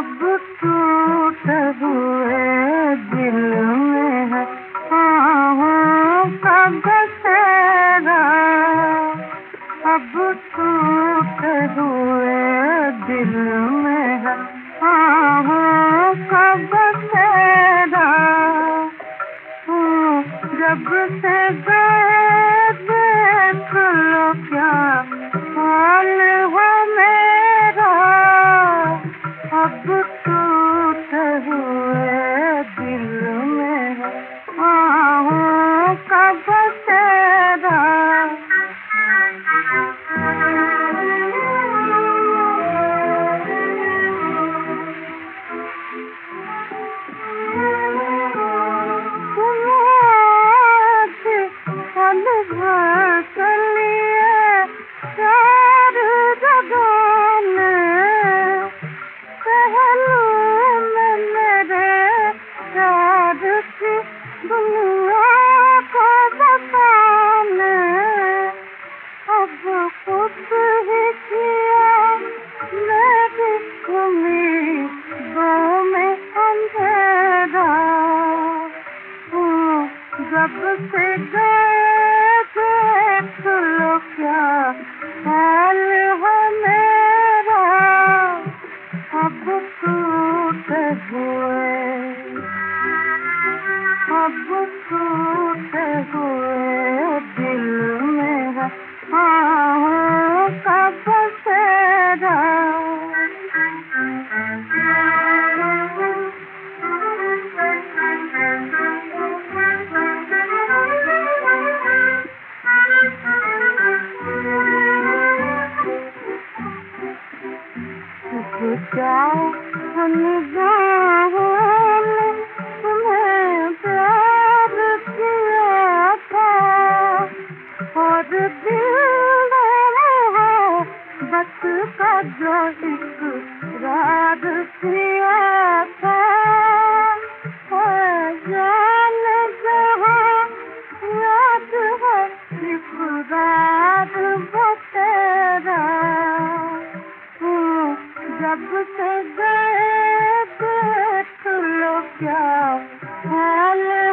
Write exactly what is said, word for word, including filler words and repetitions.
अब टूटे हुए दिल में है आहों का बसेरा। अब टूटे हुए दिल में है आहों का बसेरा। जब से गए देख लो क्या हाल है मेरा। अब टूटे हुए दिल में है आहों का बसेरा। जब से गए देख लो क्या हाल है मेरा। अब टूटे हुए अब टूटे हुए दिल में है आहों का बसेरा। जाओ निगाहों ने तुम्हें प्यार किया था और दिल ने बस का जो इकरार किया था। जान जहाँ याद है इकरार वो तेरा। जब से गए देख लो क्या हाल